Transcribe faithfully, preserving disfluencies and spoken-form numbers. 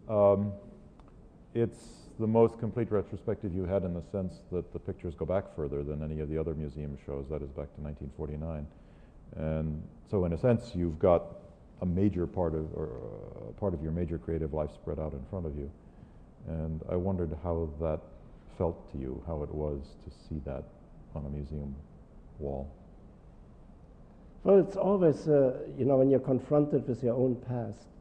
Um, it's the most complete retrospective you had in the sense that the pictures go back further than any of the other museum shows. That is back to nineteen forty-nine. And so in a sense, you've got a major part of, or a part of your major creative life spread out in front of you. And I wondered how that felt to you, how it was to see that on a museum wall. Well, it's always, uh, you know, when you're confronted with your own past,